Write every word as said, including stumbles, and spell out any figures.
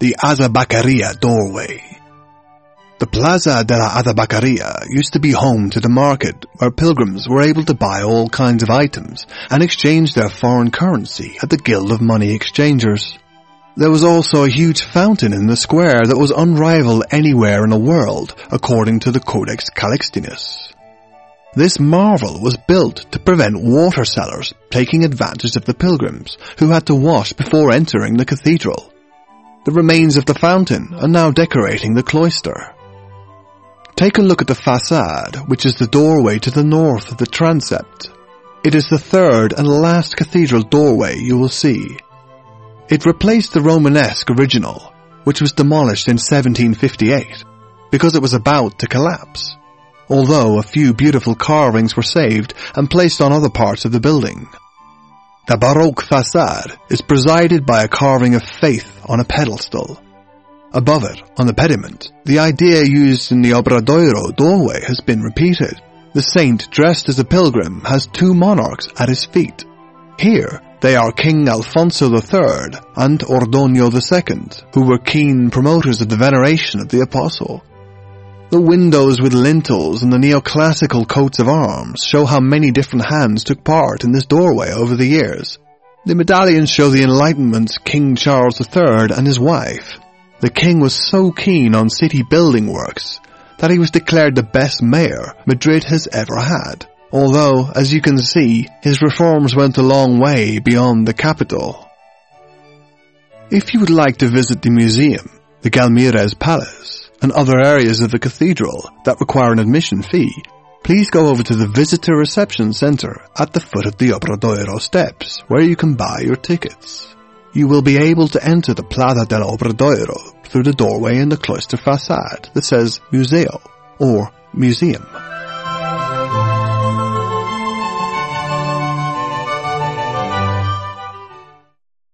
the Azabacaria doorway. The Plaza de la Azabacaria used to be home to the market where pilgrims were able to buy all kinds of items and exchange their foreign currency at the Guild of Money Exchangers. There was also a huge fountain in the square that was unrivaled anywhere in the world, according to the Codex Calixtinus. This marvel was built to prevent water sellers taking advantage of the pilgrims who had to wash before entering the cathedral. The remains of the fountain are now decorating the cloister. Take a look at the facade, which is the doorway to the north of the transept. It is the third and last cathedral doorway you will see. It replaced the Romanesque original, which was demolished in seventeen fifty-eight, because it was about to collapse, although a few beautiful carvings were saved and placed on other parts of the building. The Baroque facade is presided by a carving of Faith on a pedestal. Above it, on the pediment, the idea used in the Obradoiro doorway has been repeated. The saint dressed as a pilgrim has two monarchs at his feet. Here, they are King Alfonso the Third and Ordoño the Second, who were keen promoters of the veneration of the apostle. The windows with lintels and the neoclassical coats of arms show how many different hands took part in this doorway over the years. The medallions show the Enlightenment's King Charles the Third and his wife. The king was so keen on city building works that he was declared the best mayor Madrid has ever had. Although, as you can see, his reforms went a long way beyond the capital. If you would like to visit the museum, the Galmires Palace, and other areas of the cathedral that require an admission fee, please go over to the Visitor Reception Center at the foot of the Obradoiro steps, where you can buy your tickets. You will be able to enter the Plaza del Obradoiro through the doorway in the cloister facade that says Museo or Museum.